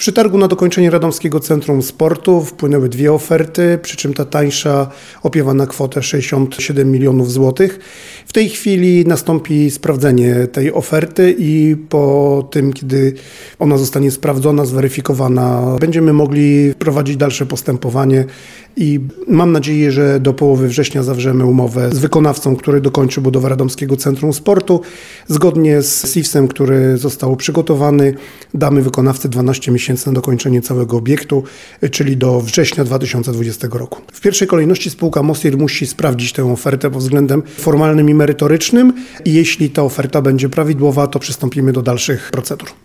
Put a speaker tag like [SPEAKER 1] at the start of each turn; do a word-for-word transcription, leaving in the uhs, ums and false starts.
[SPEAKER 1] przetargu na dokończenie Radomskiego Centrum Sportu wpłynęły dwie oferty, przy czym ta tańsza opiewa na kwotę sześćdziesiąt siedem milionów złotych. W tej chwili nastąpi sprawdzenie tej oferty i po tym, kiedy ona zostanie sprawdzona, zweryfikowana, będziemy mogli prowadzić dalsze postępowanie i mam nadzieję, że do połowy września zawrzemy umowę z wykonawcą, który dokończy budowę Radomskiego Centrum Sportu. Zgodnie z S I W S-em, który został przygotowany, damy wykonawcy dwanaście miesięcy na dokończenie całego obiektu, czyli do września dwa tysiące dwudziestego roku. W pierwszej kolejności spółka Mosir musi sprawdzić tę ofertę pod względem formalnym i merytorycznym i jeśli ta oferta będzie prawidłowa, to przystąpimy do dalszych procedur.